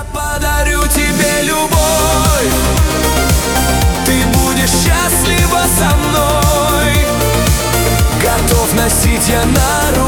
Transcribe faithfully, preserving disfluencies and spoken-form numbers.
Я подарю тебе любовь, ты будешь счастлива со мной. Готов носить я на руке